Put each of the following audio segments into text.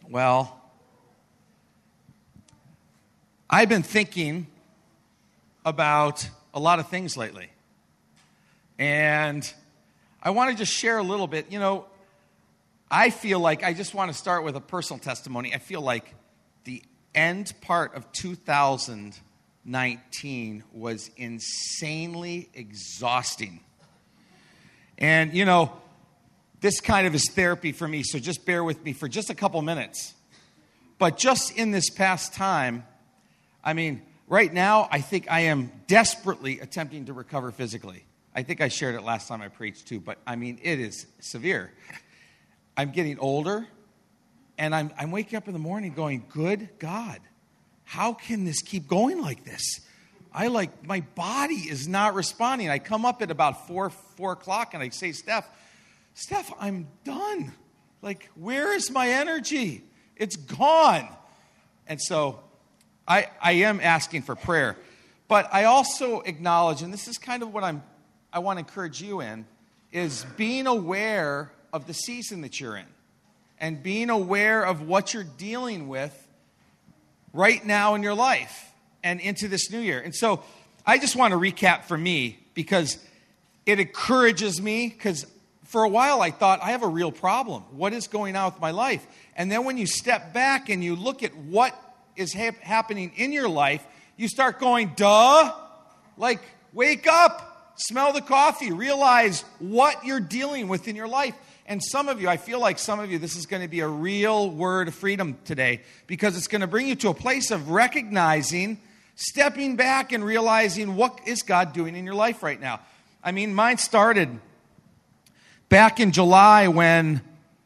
Well, I've been thinking about a lot of things lately. And I want to just share a little bit. You know, I feel like I just want to start with a personal testimony. I feel like the end part of 2019 was insanely exhausting. And, you know, this kind of is therapy for me, so just bear with me for just a couple minutes. But just in this past time, I mean, right now, I think I am desperately attempting to recover physically. I think I shared it last time I preached too, but I mean, it is severe. I'm getting older, and I'm waking up in the morning going, good God, how can this keep going like this? My body is not responding. I come up at about 4 o'clock, and I say, Steph, I'm done. Like, where is my energy? It's gone. And so I am asking for prayer. But I also acknowledge, and this is kind of what I want to encourage you in, is being aware of the season that you're in. And being aware of what you're dealing with right now in your life and into this new year. And so I just want to recap for me, because it encourages me, because for a while I thought, I have a real problem. What is going on with my life? And then when you step back and you look at what is happening in your life, you start going, duh, like, wake up, smell the coffee, realize what you're dealing with in your life. And some of you, I feel like some of you, this is going to be a real word of freedom today, because it's going to bring you to a place of recognizing, stepping back and realizing, what is God doing in your life right now? I mean, mine started back in July when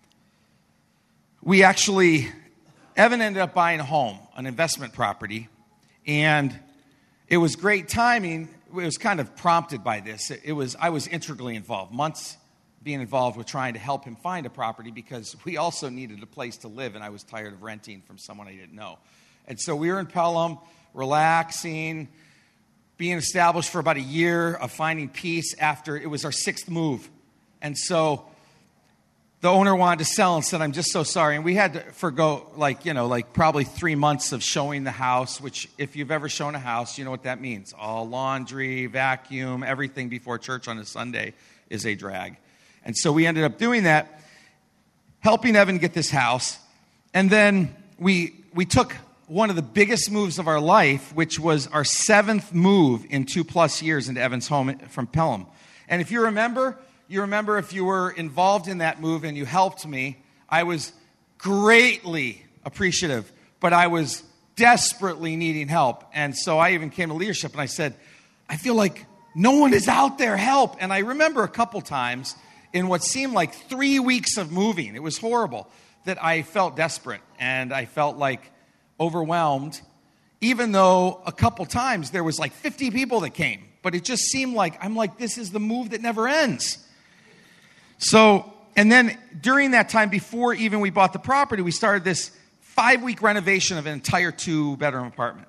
Evan ended up buying a home, an investment property, and it was great timing. It was kind of prompted by this. I was integrally involved, months being involved with trying to help him find a property, because we also needed a place to live, and I was tired of renting from someone I didn't know. And so we were in Pelham, relaxing, being established for about a year of finding peace after it was our 6th move. And so the owner wanted to sell and said, I'm just so sorry. And we had to forgo, probably 3 months of showing the house, which if you've ever shown a house, you know what that means. All laundry, vacuum, everything before church on a Sunday is a drag. And so we ended up doing that, helping Evan get this house. And then we took one of the biggest moves of our life, which was our 7th move in 2+ years into Evan's home from Pelham. And if you remember if you were involved in that move and you helped me, I was greatly appreciative, but I was desperately needing help. And so I even came to leadership and I said, I feel like no one is out there, help. And I remember a couple times in what seemed like 3 weeks of moving, it was horrible, that I felt desperate and I felt like overwhelmed, even though a couple times there was like 50 people that came. But it just seemed like, I'm like, this is the move that never ends. So, and then during that time, before even we bought the property, we started this 5-week renovation of an entire 2-bedroom apartment.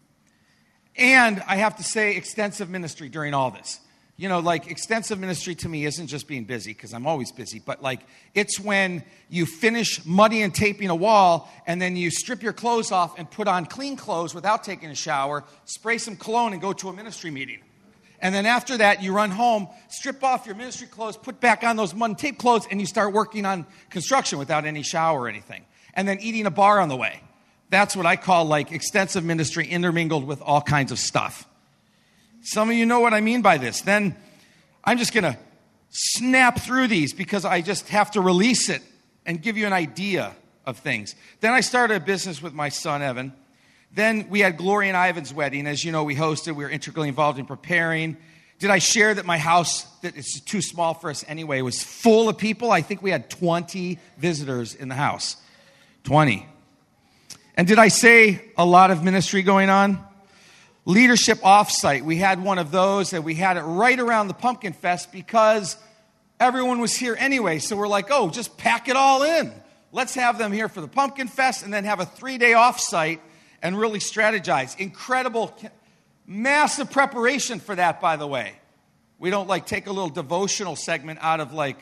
And I have to say, extensive ministry during all this. You know, like, extensive ministry to me isn't just being busy, because I'm always busy, but like, it's when you finish muddy and taping a wall, and then you strip your clothes off and put on clean clothes without taking a shower, spray some cologne, and go to a ministry meeting. And then after that, you run home, strip off your ministry clothes, put back on those mud and tape clothes, and you start working on construction without any shower or anything. And then eating a bar on the way. That's what I call like extensive ministry intermingled with all kinds of stuff. Some of you know what I mean by this. Then I'm just going to snap through these because I just have to release it and give you an idea of things. Then I started a business with my son, Evan. Then we had Gloria and Ivan's wedding. As you know, we hosted. We were integrally involved in preparing. Did I share that my house, that it's too small for us anyway, was full of people? I think we had 20 visitors in the house. 20. And did I say a lot of ministry going on? Leadership offsite. We had one of those, and we had it right around the Pumpkin Fest because everyone was here anyway. So we're like, oh, just pack it all in. Let's have them here for the Pumpkin Fest and then have a 3-day offsite and really strategize. Incredible, massive preparation for that, by the way. We don't like take a little devotional segment out of like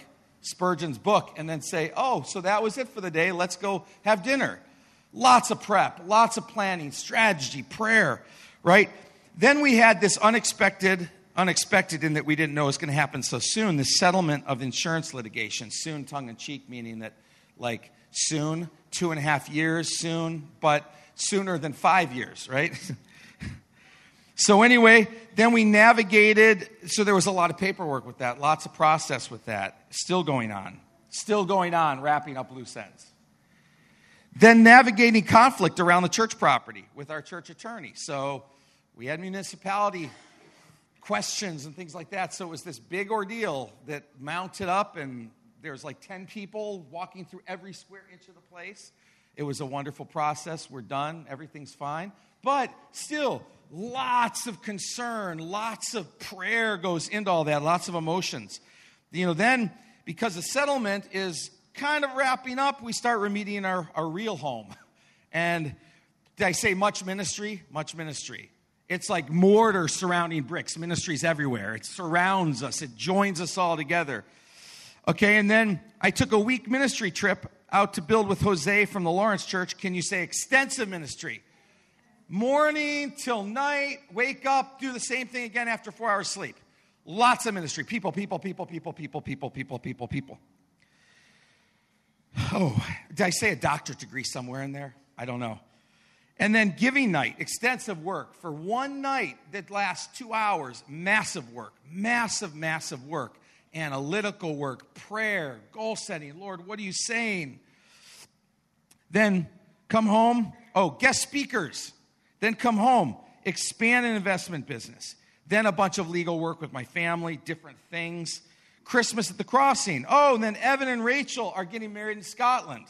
Spurgeon's book and then say, oh, so that was it for the day. Let's go have dinner. Lots of prep, lots of planning, strategy, prayer, right? Then we had this unexpected in that we didn't know was going to happen so soon, the settlement of insurance litigation. Soon, tongue-in-cheek, meaning that like soon, 2.5 years soon, but sooner than 5 years, right? So anyway, then we navigated, so there was a lot of paperwork with that, lots of process with that, still going on, wrapping up loose ends. Then navigating conflict around the church property with our church attorney. So we had municipality questions and things like that. So it was this big ordeal that mounted up, and there's like 10 people walking through every square inch of the place. It was a wonderful process. We're done. Everything's fine. But still, lots of concern, lots of prayer goes into all that, lots of emotions. Then, because the settlement is kind of wrapping up, we start remediating our real home. And did I say much ministry? Much ministry. It's like mortar surrounding bricks. Ministry's everywhere. It surrounds us. It joins us all together. Okay, and then I took a week ministry trip out to build with Jose from the Lawrence Church. Can you say extensive ministry? Morning till night, wake up, do the same thing again after 4 hours sleep. Lots of ministry. People. Oh, did I say a doctorate degree somewhere in there? I don't know. And then giving night, extensive work. For one night that lasts 2 hours, massive work. Massive work. Analytical work, prayer, goal setting. Lord, what are you saying? Then come home. Oh, guest speakers. Then come home. Expand an investment business. Then a bunch of legal work with my family, different things. Christmas at the Crossing. Oh, and then Evan and Rachel are getting married in Scotland.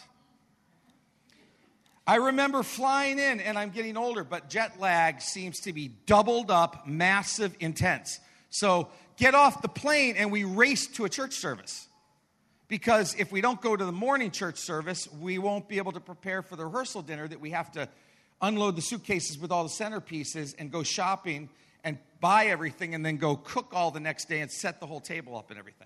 I remember flying in, and I'm getting older, but jet lag seems to be doubled up, massive, intense. So get off the plane, and we race to a church service. Because if we don't go to the morning church service, we won't be able to prepare for the rehearsal dinner that we have to unload the suitcases with all the centerpieces and go shopping and buy everything and then go cook all the next day and set the whole table up and everything.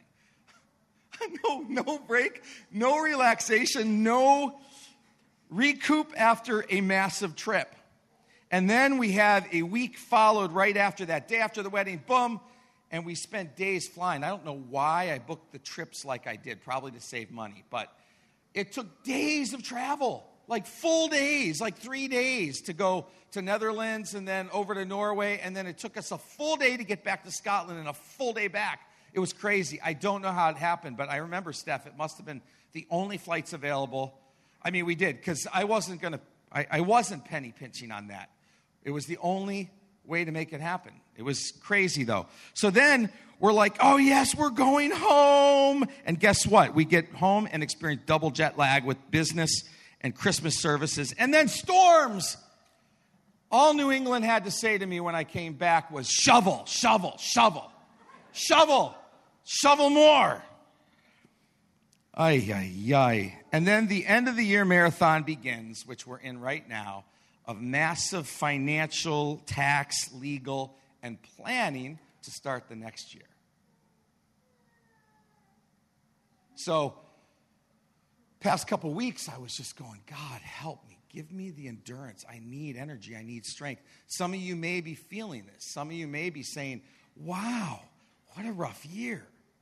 No break, no relaxation, no recoup after a massive trip. And then we have a week followed right after that, day after the wedding, boom, and we spent days flying. I don't know why I booked the trips like I did, probably to save money, but it took days of travel, like full days, like 3 days to go to Netherlands and then over to Norway, and then it took us a full day to get back to Scotland and a full day back. It was crazy. I don't know how it happened, but I remember, Steph, it must have been the only flights available. I mean, we did, because I wasn't penny pinching on that. It was the only way to make it happen. It was crazy, though. So then we're like, oh, yes, we're going home. And guess what? We get home and experience double jet lag with business and Christmas services. And then storms. All New England had to say to me when I came back was shovel, shovel, shovel, shovel, shovel more. Ay, ay, ay. And then the end of the year marathon begins, which we're in right now, of massive financial, tax, legal, and planning to start the next year. So, past couple weeks, I was just going, God, help me. Give me the endurance. I need energy. I need strength. Some of you may be feeling this. Some of you may be saying, wow, what a rough year.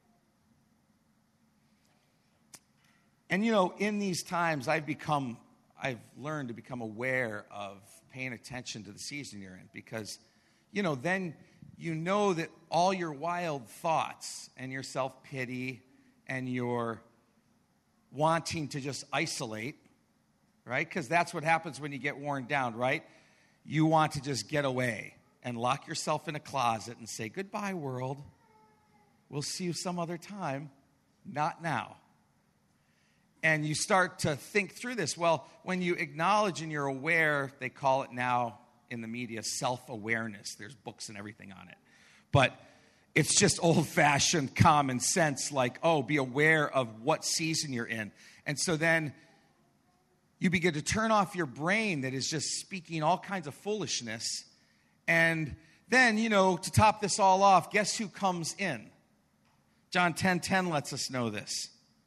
And, in these times, I've learned to become aware of paying attention to the season you're in because, then that all your wild thoughts and your self-pity and your wanting to just isolate, right? Because that's what happens when you get worn down, right? You want to just get away and lock yourself in a closet and say, goodbye, world. We'll see you some other time, not now. And you start to think through this. Well, when you acknowledge and you're aware, they call it now in the media self-awareness. There's books and everything on it. But it's just old-fashioned common sense like, be aware of what season you're in. And so then you begin to turn off your brain that is just speaking all kinds of foolishness. And then, to top this all off, guess who comes in? John 10:10 lets us know this.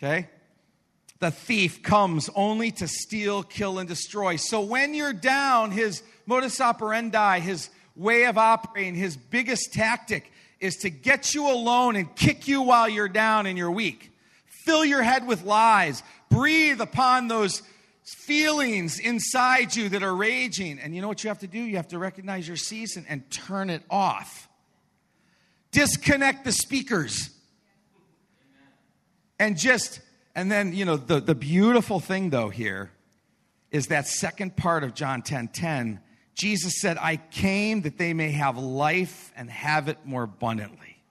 Okay? The thief comes only to steal, kill, and destroy. So when you're down, his modus operandi, his way of operating, his biggest tactic is to get you alone and kick you while you're down and you're weak. Fill your head with lies. Breathe upon those feelings inside you that are raging. And you know what you have to do? You have to recognize your season and turn it off. Disconnect the speakers. And then, you know, the beautiful thing, though, here is that second part of John 10:10. Jesus said, I came that they may have life and have it more abundantly.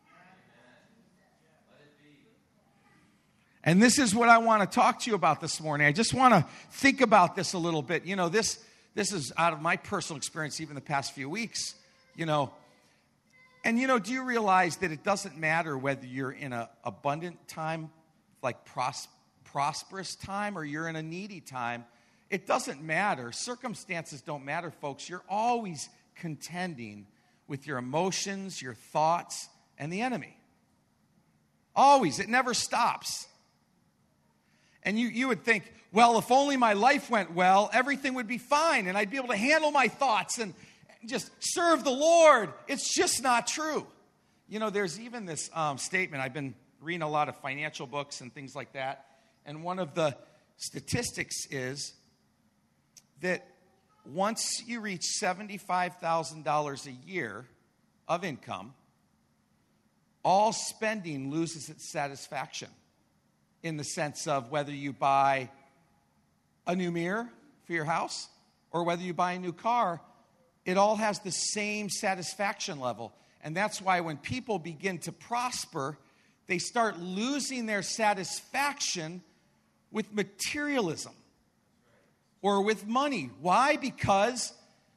And this is what I want to talk to you about this morning. I just want to think about this a little bit. You know, this is out of my personal experience, even the past few weeks, you know. And, you know, do you realize that it doesn't matter whether you're in an abundant time, like prosperous time, or you're in a needy time? It doesn't matter. Circumstances don't matter, folks. You're always contending with your emotions, your thoughts, and the enemy. Always. It never stops. And you would think, well, if only my life went well, everything would be fine, and I'd be able to handle my thoughts and just serve the Lord. It's just not true. You know, there's even this statement. I've been reading a lot of financial books and things like that. And one of the statistics is that once you reach $75,000 a year of income, all spending loses its satisfaction, in the sense of whether you buy a new mirror for your house or whether you buy a new car, it all has the same satisfaction level. And that's why when people begin to prosper, they start losing their satisfaction with materialism or with money. Why? Because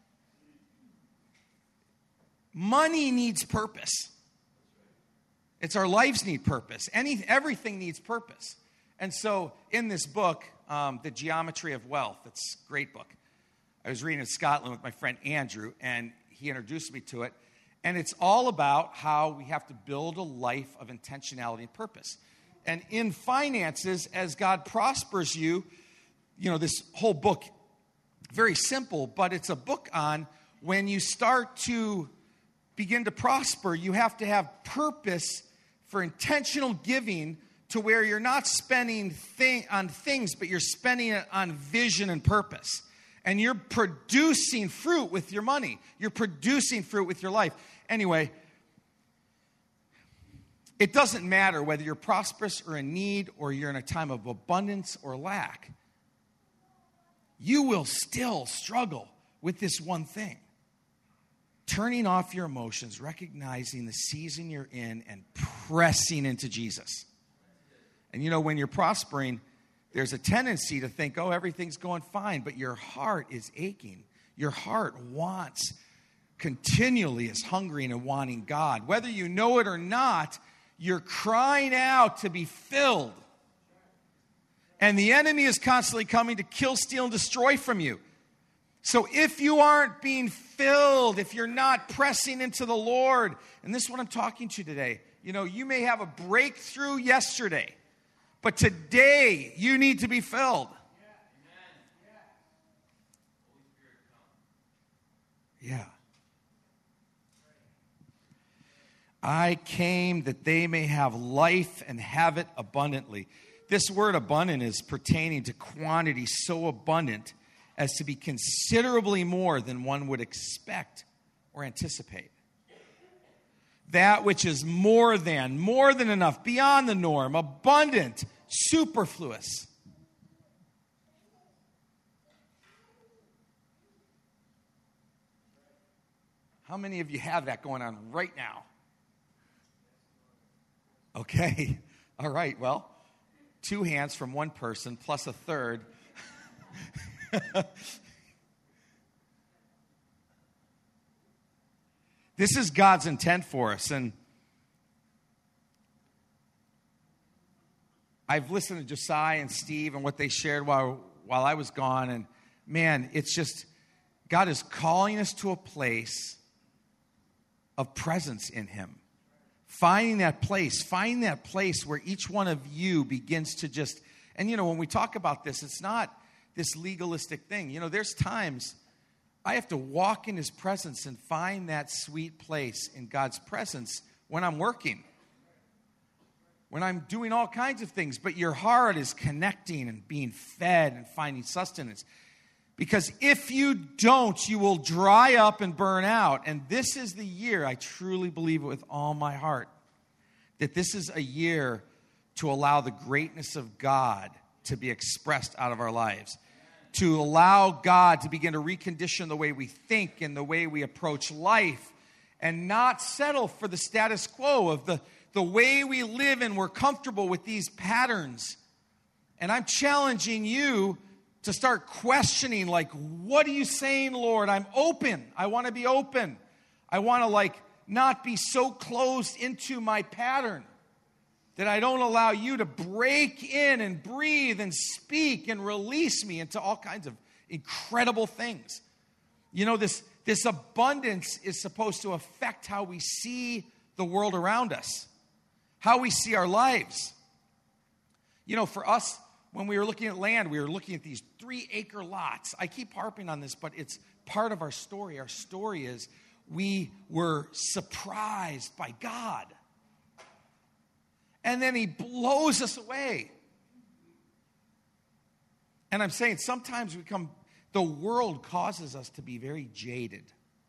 money needs purpose. It's our lives need purpose. Everything needs purpose. And so in this book, The Geometry of Wealth, it's a great book. I was reading in Scotland with my friend Andrew, and he introduced me to it. And it's all about how we have to build a life of intentionality and purpose. And in finances, as God prospers you, you know, this whole book, very simple, but it's a book on when you start to begin to prosper, you have to have purpose for intentional giving, to where you're not spending on things, but you're spending it on vision and purpose. And you're producing fruit with your money. You're producing fruit with your life. Anyway, it doesn't matter whether you're prosperous or in need, or you're in a time of abundance or lack. You will still struggle with this one thing. Turning off your emotions, recognizing the season you're in, and pressing into Jesus. And you know, when you're prospering, there's a tendency to think, oh, everything's going fine, but your heart is aching. Your heart continually is hungry and wanting God. Whether you know it or not, you're crying out to be filled. And the enemy is constantly coming to kill, steal, and destroy from you. So if you aren't being filled, if you're not pressing into the Lord, and this is what I'm talking to today, you know, you may have a breakthrough yesterday, but today you need to be filled. Yeah. I came that they may have life and have it abundantly. This word abundant is pertaining to quantity so abundant as to be considerably more than one would expect or anticipate. That which is more than enough, beyond the norm, abundant, superfluous. How many of you have that going on right now? Okay, all right, well, 2 hands from one person plus a third. This is God's intent for us, and I've listened to Josiah and Steve and what they shared while I was gone, and man, it's just, God is calling us to a place of presence in Him, Find that place where each one of you begins to just, and when we talk about this, it's not this legalistic thing. There's times I have to walk in his presence and find that sweet place in God's presence when I'm working, when I'm doing all kinds of things, but your heart is connecting and being fed and finding sustenance. Because if you don't, you will dry up and burn out. And this is the year, I truly believe it with all my heart, that this is a year to allow the greatness of God to be expressed out of our lives. To allow God to begin to recondition the way we think and the way we approach life, and not settle for the status quo of the way we live, and we're comfortable with these patterns. And I'm challenging you to start questioning, what are you saying, Lord? I'm open. I want to be open. I want to not be so closed into my pattern that I don't allow you to break in and breathe and speak and release me into all kinds of incredible things. This abundance is supposed to affect how we see the world around us, how we see our lives. For us, when we were looking at land, we were looking at these 3-acre lots. I keep harping on this, but it's part of our story. Our story is we were surprised by God. And then he blows us away. And I'm saying sometimes the world causes us to be very jaded,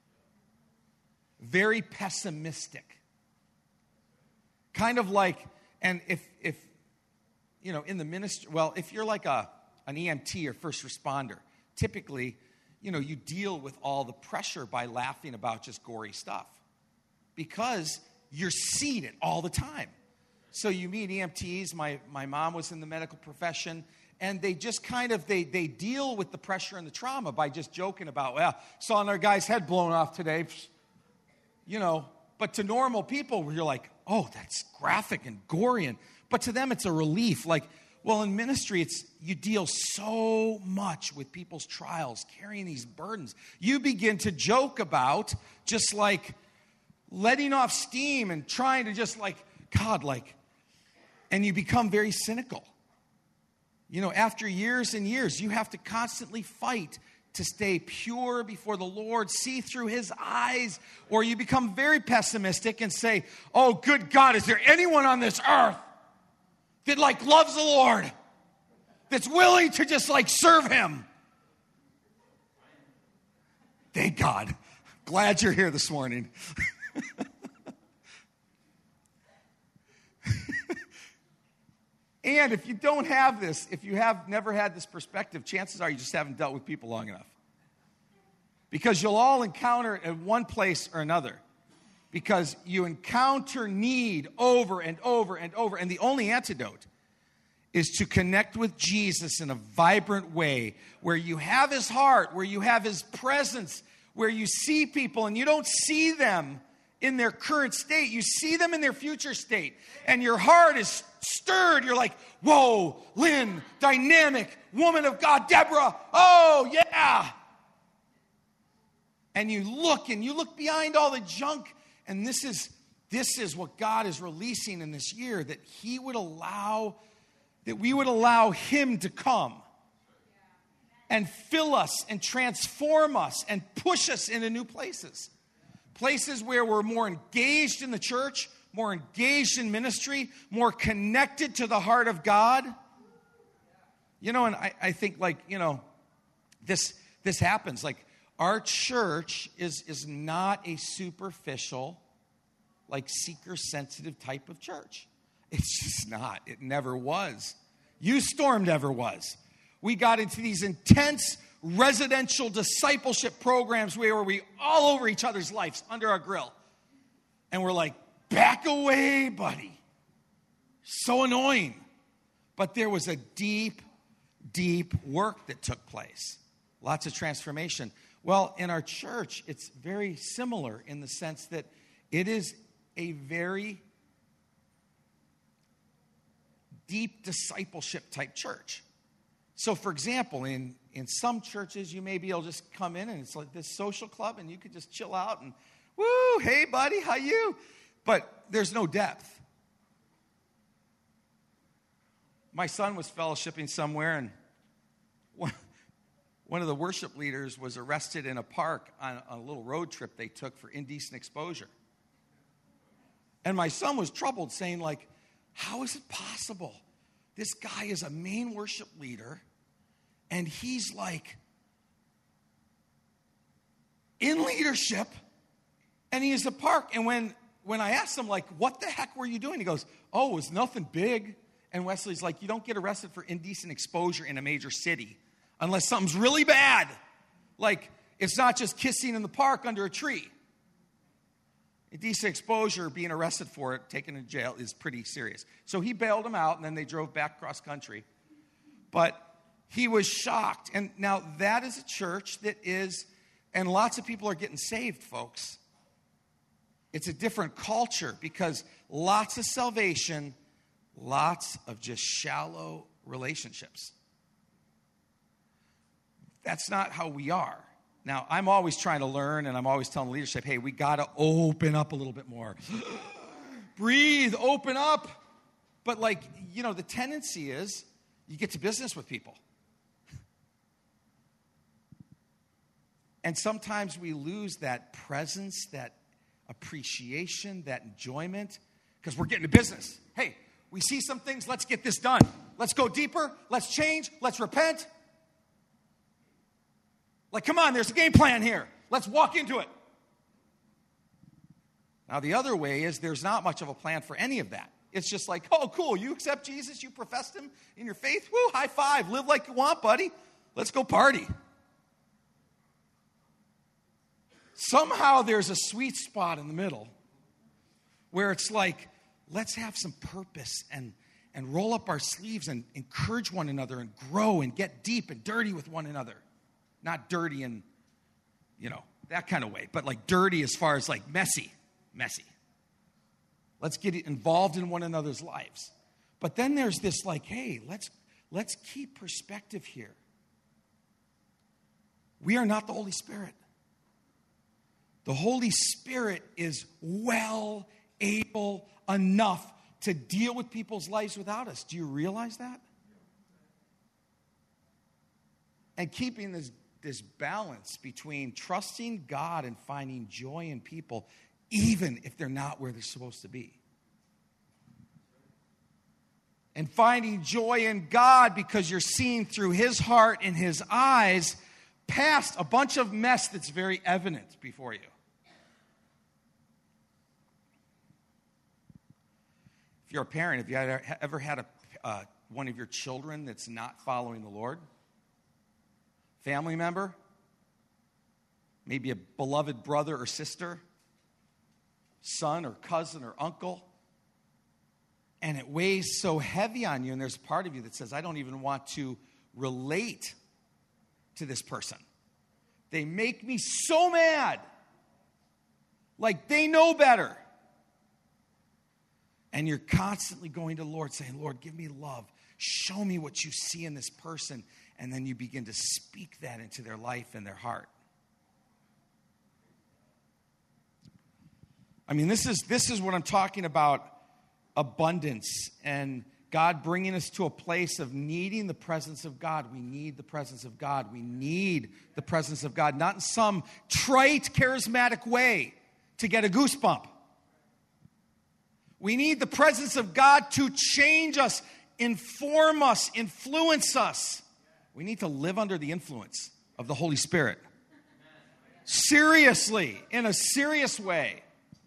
very pessimistic. Kind of and if in the ministry, if you're like an EMT or first responder, typically, you deal with all the pressure by laughing about just gory stuff because you're seeing it all the time. So you meet EMTs. My mom was in the medical profession, and they just they deal with the pressure and the trauma by just joking about, saw another guy's head blown off today, But to normal people, you're like, oh, that's graphic and gory, but to them it's a relief. In ministry, you deal so much with people's trials, carrying these burdens. You begin to joke about just letting off steam and trying to just God, and you become very cynical. After years and years, you have to constantly fight to stay pure before the Lord, see through his eyes, or you become very pessimistic and say, oh, good God, is there anyone on this earth that loves the Lord, that's willing to just serve him? Thank God. Glad you're here this morning. And if you don't have this, if you have never had this perspective, chances are you just haven't dealt with people long enough. Because you'll all encounter it in one place or another. Because you encounter need over and over and over. And the only antidote is to connect with Jesus in a vibrant way, where you have his heart, where you have his presence, where you see people and you don't see them in their current state. You see them in their future state. And your heart is stirred. You're like, whoa, Lynn, dynamic, woman of God, Deborah. Oh, yeah. And you look behind all the junk. And this is what God is releasing in this year, that we would allow him to come and fill us and transform us and push us into new places. Places where we're more engaged in the church, more engaged in ministry, more connected to the heart of God. And I think this happens. Our church is not a superficial, seeker-sensitive type of church. It's just not. It never was. U-Storm never was. We got into these intense residential discipleship programs where we all over each other's lives under our grill. And we're like, back away, buddy. So annoying. But there was a deep, deep work that took place. Lots of transformation. Well, in our church, it's very similar in the sense that it is a very deep discipleship type church. So, for example, in some churches, you may be able to just come in and it's like this social club and you could just chill out and, woo, hey, buddy, how you? but there's no depth. My son was fellowshipping somewhere, and one of the worship leaders was arrested in a park on a little road trip they took for indecent exposure. And my son was troubled, saying, like, how is it possible? This guy is a main worship leader, and he's like in leadership, and he is a park. And when I asked him, like, what the heck were you doing? He goes, oh, it was nothing big. And Wesley's like, you don't get arrested for indecent exposure in a major city unless something's really bad. Like, it's not just kissing in the park under a tree. Indecent exposure, being arrested for it, taken to jail, is pretty serious. So he bailed him out, and then they drove back cross country. But he was shocked. And now that is a church that is, and lots of people are getting saved, folks. It's a different culture because lots of salvation, lots of just shallow relationships. That's not how we are. Now, I'm always trying to learn, and I'm always telling leadership, hey, we got to open up a little bit more. Breathe, open up. But, like, the tendency is you get to business with people. And sometimes we lose that presence, that appreciation, that enjoyment, because we're getting to business. Hey, we see some things, let's get this done. Let's go deeper, let's change, let's repent. Like, come on, there's a game plan here. Let's walk into it. Now, the other way is there's not much of a plan for any of that. It's just like, oh, cool, you accept Jesus, you professed him in your faith, woo, high five, live like you want, buddy. Let's go party. Somehow there's a sweet spot in the middle where it's like, let's have some purpose and roll up our sleeves and encourage one another and grow and get deep and dirty with one another. Not dirty in, that kind of way, but like dirty as far as like messy. Let's get involved in one another's lives. But then there's this like, hey, let's keep perspective here. We are not the Holy Spirit. The Holy Spirit is well able enough to deal with people's lives without us. Do you realize that? And keeping this balance between trusting God and finding joy in people, even if they're not where they're supposed to be. And finding joy in God because you're seeing through his heart and his eyes past a bunch of mess that's very evident before you. If you're a parent, have you ever had one of your children that's not following the Lord? Family member? Maybe a beloved brother or sister? Son or cousin or uncle? And it weighs so heavy on you, and there's a part of you that says, I don't even want to relate to this person. They make me so mad. Like they know better. And you're constantly going to the Lord saying, Lord, give me love. Show me what you see in this person. And then you begin to speak that into their life and their heart. I mean, this is what I'm talking about, abundance and God bringing us to a place of needing the presence of God. We need the presence of God. We need the presence of God, not in some trite, charismatic way to get a goosebump. We need the presence of God to change us, inform us, influence us. We need to live under the influence of the Holy Spirit. Seriously, in a serious way.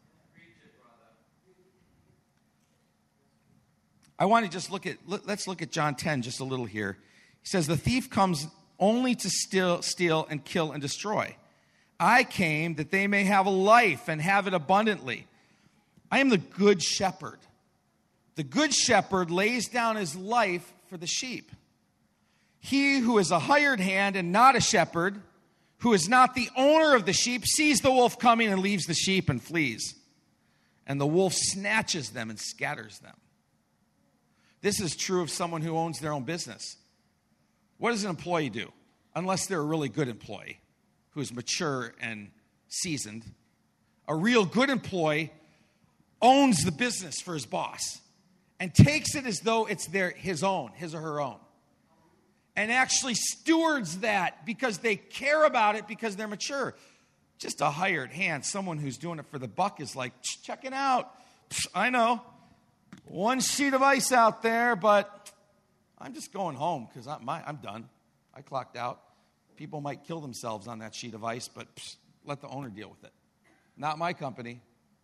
I want to just let's look at John 10 just a little here. He says, the thief comes only to steal and kill and destroy. I came that they may have a life and have it abundantly. I am the good shepherd. The good shepherd lays down his life for the sheep. He who is a hired hand and not a shepherd, who is not the owner of the sheep, sees the wolf coming and leaves the sheep and flees. And the wolf snatches them and scatters them. This is true of someone who owns their own business. What does an employee do? Unless they're a really good employee who is mature and seasoned. A real good employee owns the business for his boss and takes it as though it's his own, his or her own, and actually stewards that because they care about it because they're mature. Just a hired hand, someone who's doing it for the buck is like, check it out. I know, one sheet of ice out there, but I'm just going home because I'm done. I clocked out. People might kill themselves on that sheet of ice, but let the owner deal with it. Not my company.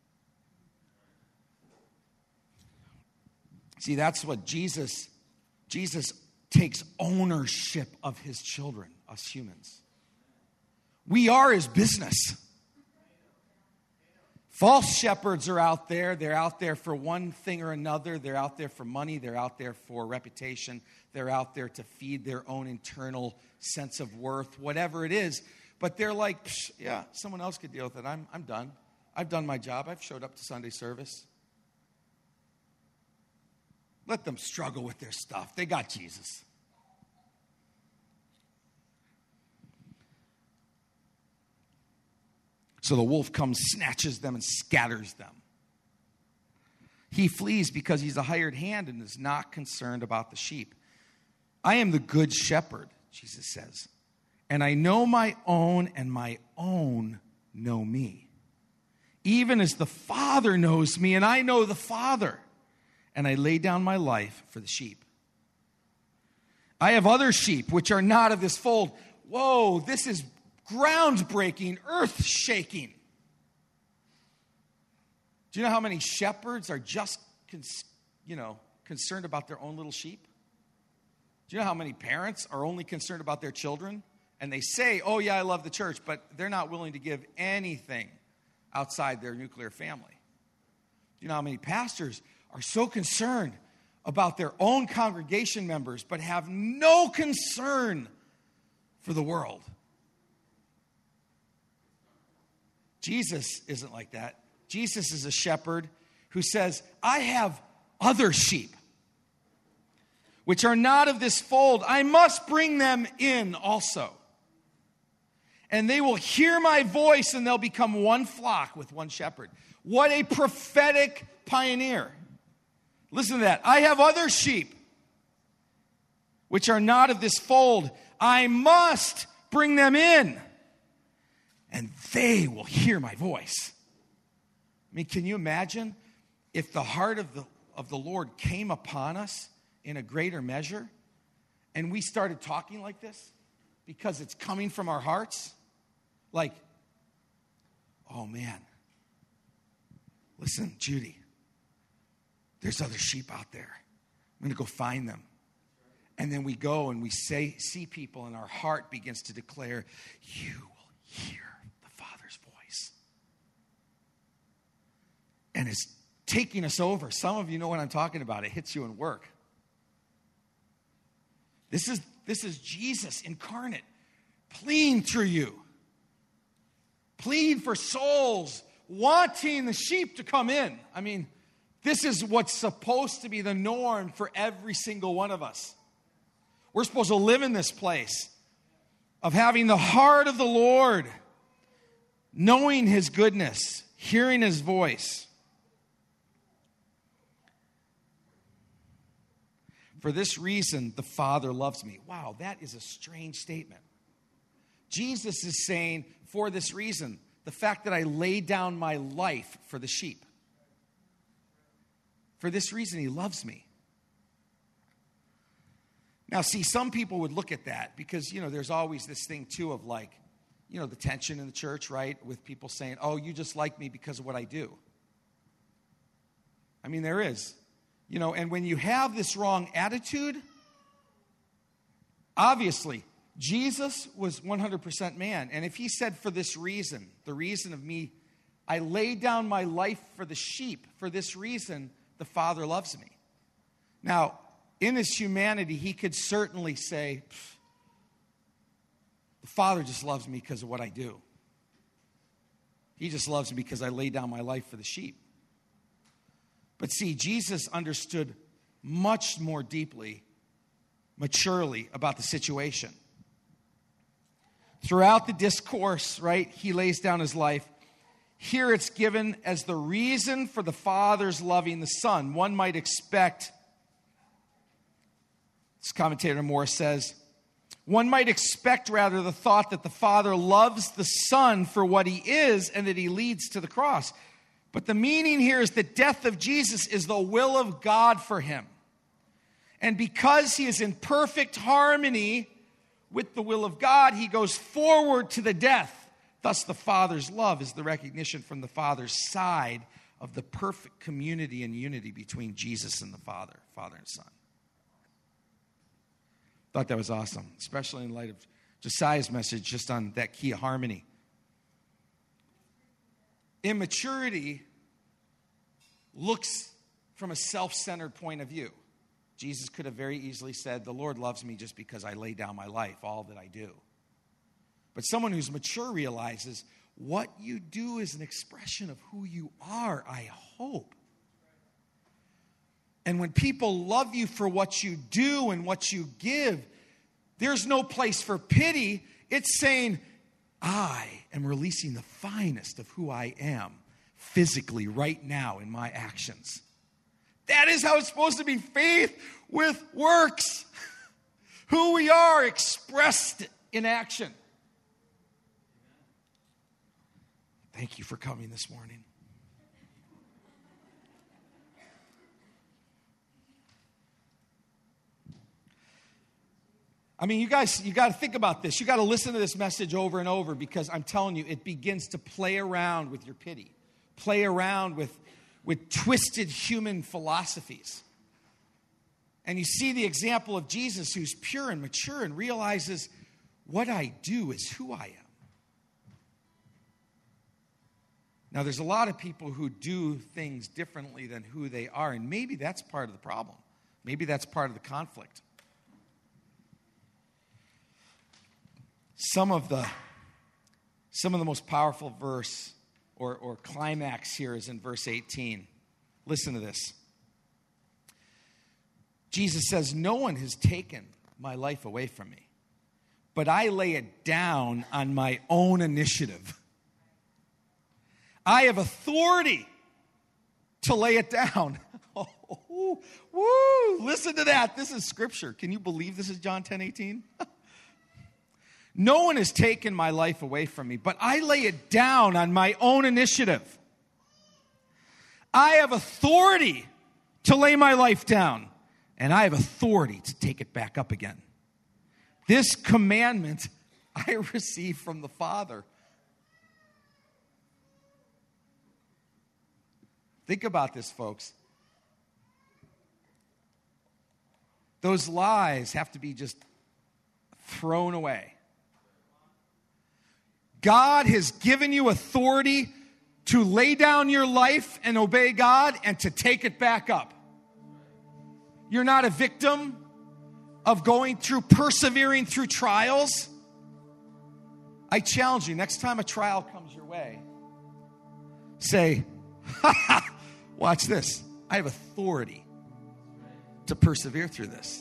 See, that's what Jesus takes ownership of his children, us humans. We are his business. False shepherds are out there. They're out there for one thing or another. They're out there for money. They're out there for reputation. They're out there to feed their own internal sense of worth, whatever it is. But they're like, yeah, someone else could deal with it. I'm done. I've done my job. I've showed up to Sunday service. Let them struggle with their stuff. They got Jesus. So the wolf comes, snatches them, and scatters them. He flees because he's a hired hand and is not concerned about the sheep. I am the good shepherd, Jesus says, and I know my own, and my own know me. Even as the Father knows me, and I know the Father, and I lay down my life for the sheep. I have other sheep which are not of this fold. Whoa, this is groundbreaking, earth-shaking. Do you know how many shepherds are just, concerned about their own little sheep? Do you know how many parents are only concerned about their children? And they say, oh, yeah, I love the church, but they're not willing to give anything outside their nuclear family. Do you know how many pastors are so concerned about their own congregation members, but have no concern for the world? Jesus isn't like that. Jesus is a shepherd who says, I have other sheep, which are not of this fold. I must bring them in also. And they will hear my voice, and they'll become one flock with one shepherd. What a prophetic pioneer. Listen to that. I have other sheep, which are not of this fold. I must bring them in, and they will hear my voice. I mean, can you imagine if the heart of the Lord came upon us in a greater measure, and we started talking like this because it's coming from our hearts? Like, oh man, listen, Judy, there's other sheep out there. I'm going to go find them. And then we go and we see people, and our heart begins to declare, you will hear the Father's voice. And it's taking us over. Some of you know what I'm talking about. It hits you in work. This is Jesus incarnate, pleading through you. Pleading for souls, wanting the sheep to come in. I mean, this is what's supposed to be the norm for every single one of us. We're supposed to live in this place of having the heart of the Lord, knowing his goodness, hearing his voice. For this reason, the Father loves me. Wow, that is a strange statement. Jesus is saying, for this reason, the fact that I lay down my life for the sheep. For this reason, he loves me. Now, see, some people would look at that because, there's always this thing, too, of like, the tension in the church, right? With people saying, oh, you just like me because of what I do. I mean, there is. And when you have this wrong attitude, obviously, Jesus was 100% man. And if he said, for this reason, the reason of me, I lay down my life for the sheep, for this reason, the Father loves me. Now, in his humanity, he could certainly say, the Father just loves me because of what I do. He just loves me because I lay down my life for the sheep. But see, Jesus understood much more deeply, maturely about the situation. Throughout the discourse, right, he lays down his life. Here it's given as the reason for the Father's loving the Son. One might expect, this commentator Morris says, one might expect rather the thought that the Father loves the Son for what he is and that he leads to the cross. But the meaning here is the death of Jesus is the will of God for him. And because he is in perfect harmony with the will of God, he goes forward to the death. Thus, the Father's love is the recognition from the Father's side of the perfect community and unity between Jesus and the Father and Son. Thought that was awesome, especially in light of Josiah's message just on that key of harmony. Immaturity looks from a self-centered point of view. Jesus could have very easily said, the Lord loves me just because I lay down my life, all that I do. But someone who's mature realizes what you do is an expression of who you are, I hope. And when people love you for what you do and what you give, there's no place for pity. It's saying, I am releasing the finest of who I am physically right now in my actions. That is how it's supposed to be, faith with works. Who we are expressed in action. Thank you for coming this morning. I mean, you guys, you got to think about this. You got to listen to this message over and over because I'm telling you, it begins to play around with your pity, play around with twisted human philosophies. And you see the example of Jesus who's pure and mature and realizes what I do is who I am. Now, there's a lot of people who do things differently than who they are, and maybe that's part of the problem. Maybe that's part of the conflict. Some of the most powerful verse or climax here is in verse 18. Listen to this. Jesus says, no one has taken my life away from me, but I lay it down on my own initiative. I have authority to lay it down. Oh, woo, listen to that. This is scripture. Can you believe this is John 10:18? No one has taken my life away from me, but I lay it down on my own initiative. I have authority to lay my life down, and I have authority to take it back up again. This commandment I received from the Father. Think about this, folks. Those lies have to be just thrown away. God has given you authority to lay down your life and obey God and to take it back up. You're not a victim of persevering through trials. I challenge you, next time a trial comes your way, say, watch this. I have authority to persevere through this.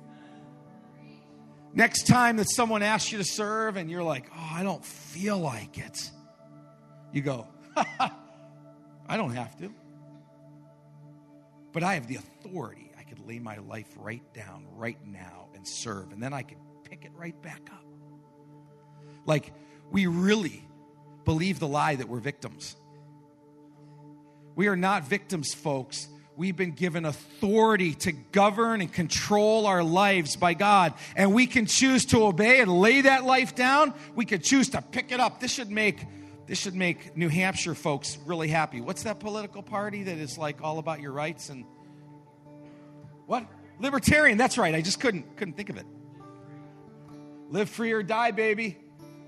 Next time that someone asks you to serve and you're like, oh, I don't feel like it. You go, I don't have to. But I have the authority. I could lay my life right down right now and serve. And then I could pick it right back up. Like, we really believe the lie that we're victims. We are not victims, folks. We've been given authority to govern and control our lives by God. And we can choose to obey and lay that life down. We can choose to pick it up. This should make New Hampshire folks really happy. What's that political party that is like all about your rights and what? Libertarian. That's right. I just couldn't think of it. Live free or die, baby.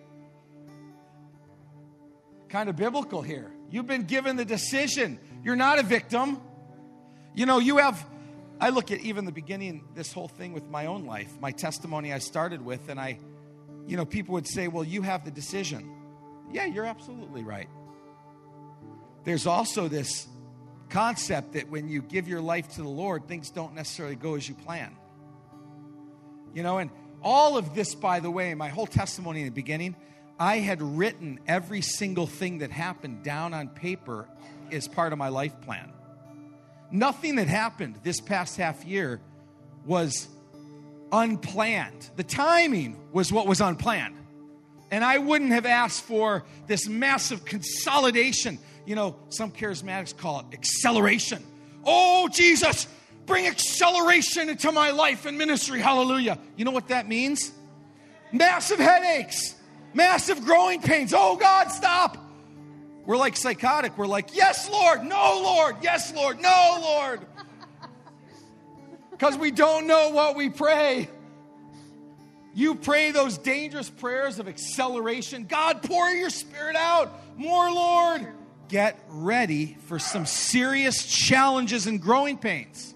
Kind of biblical here. You've been given the decision. You're not a victim. You know, I look at even the beginning, this whole thing with my own life, my testimony I started with, and people would say, well, you have the decision. Yeah, you're absolutely right. There's also this concept that when you give your life to the Lord, things don't necessarily go as you plan. And all of this, by the way, my whole testimony in the beginning, I had written every single thing that happened down on paper as part of my life plan. Nothing that happened this past half year was unplanned. The timing was what was unplanned. And I wouldn't have asked for this massive consolidation. You know, some charismatics call it acceleration. Oh, Jesus, bring acceleration into my life and ministry. Hallelujah. You know what that means? Massive headaches, massive growing pains. Oh, God, stop. We're like psychotic. We're like, yes, Lord. No, Lord. Yes, Lord. No, Lord. Because we don't know what we pray. You pray those dangerous prayers of acceleration. God, pour your Spirit out. More, Lord. Get ready for some serious challenges and growing pains.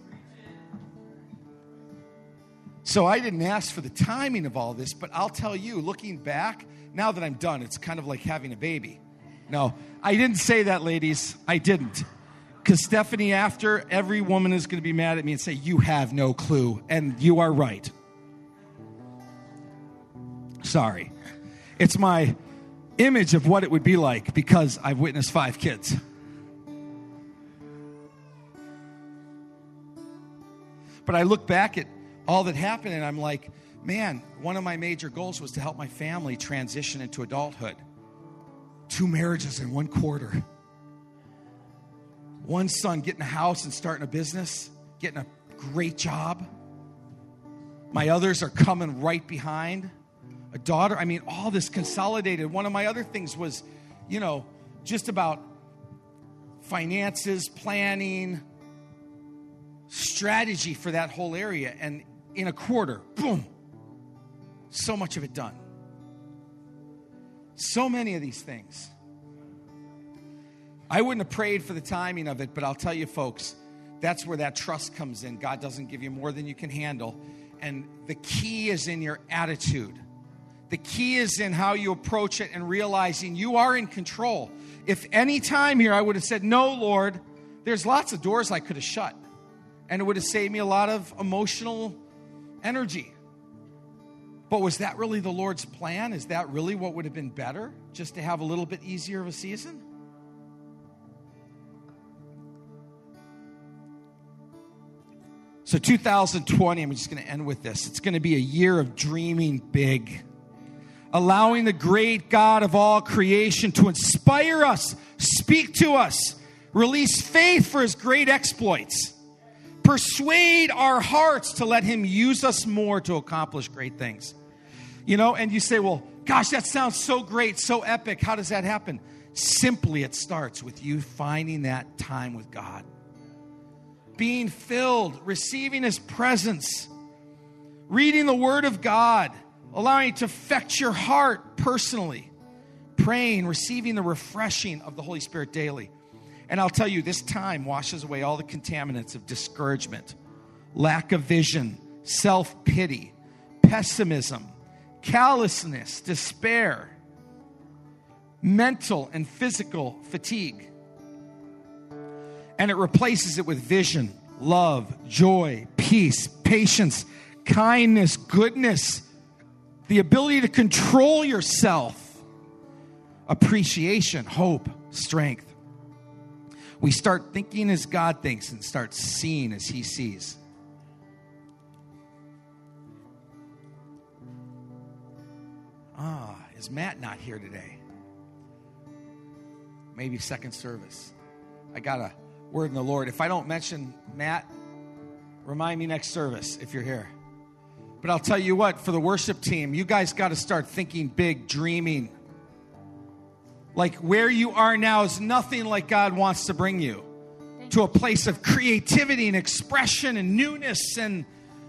So I didn't ask for the timing of all this, but I'll tell you, looking back, now that I'm done, it's kind of like having a baby. No, I didn't say that, ladies. I didn't. Because Stephanie, after, every woman is going to be mad at me and say, you have no clue. And you are right. Sorry. It's my image of what it would be like because I've witnessed 5 kids. But I look back at all that happened and I'm like, man, one of my major goals was to help my family transition into adulthood. 2 marriages in 1 quarter. 1 son getting a house and starting a business, getting a great job. My others are coming right behind. A daughter, I mean, all this consolidated. One of my other things was, you know, just about finances, planning, strategy for that whole area. And in a quarter, boom, so much of it done. So many of these things. I wouldn't have prayed for the timing of it, but I'll tell you, folks, that's where that trust comes in. God doesn't give you more than you can handle. And the key is in your attitude. The key is in how you approach it and realizing you are in control. If any time here I would have said, no, Lord, there's lots of doors I could have shut. And it would have saved me a lot of emotional energy. But was that really the Lord's plan? Is that really what would have been better? Just to have a little bit easier of a season? So 2020, I'm just going to end with this. It's going to be a year of dreaming big. Allowing the great God of all creation to inspire us, speak to us, release faith for his great exploits, persuade our hearts to let him use us more to accomplish great things. You know, and you say, well, gosh, that sounds so great, so epic. How does that happen? Simply, it starts with you finding that time with God. Being filled, receiving his presence, reading the word of God, allowing it to affect your heart personally, praying, receiving the refreshing of the Holy Spirit daily. And I'll tell you, this time washes away all the contaminants of discouragement, lack of vision, self-pity, pessimism, callousness, despair, mental and physical fatigue. And it replaces it with vision, love, joy, peace, patience, kindness, goodness, the ability to control yourself, appreciation, hope, strength. We start thinking as God thinks and start seeing as he sees. Is Matt not here today? Maybe second service. I got a word in the Lord. If I don't mention Matt, remind me next service if you're here. But I'll tell you what, for the worship team, you guys got to start thinking big, dreaming. Like where you are now is nothing like God wants to bring you. To a place of creativity and expression and newness. And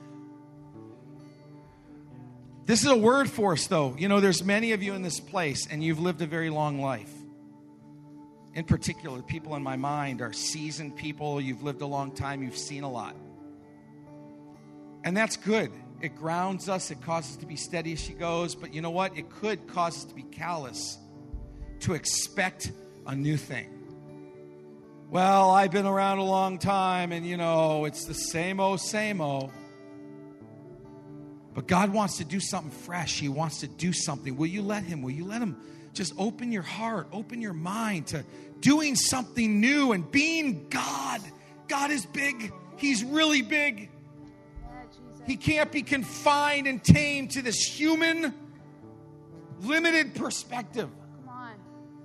this is a word for us, though. You know, there's many of you in this place, and you've lived a very long life. In particular, people in my mind are seasoned people. You've lived a long time. You've seen a lot. And that's good. It grounds us. It causes us to be steady as she goes. But you know what? It could cause us to be callous, to expect a new thing. Well, I've been around a long time, and, you know, it's the same-o, same-o. But God wants to do something fresh. He wants to do something. Will you let him? Will you let him just open your heart, open your mind to doing something new and being God? God is big. He's really big. He can't be confined and tamed to this human, limited perspective. Come on.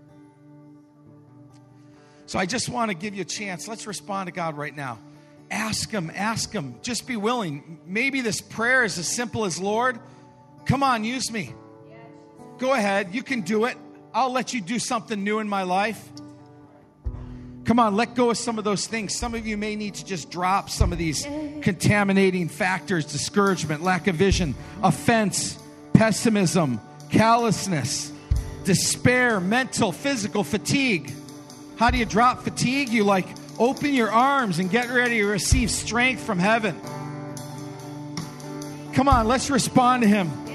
So I just want to give you a chance. Let's respond to God right now. Ask him. Just be willing. Maybe this prayer is as simple as, Lord, come on, use me. Go ahead. You can do it. I'll let you do something new in my life. Come on, let go of some of those things. Some of you may need to just drop some of these contaminating factors: discouragement, lack of vision, offense, pessimism, callousness, despair, mental, physical fatigue. How do you drop fatigue? You open your arms and get ready to receive strength from heaven. Come on, let's respond to him.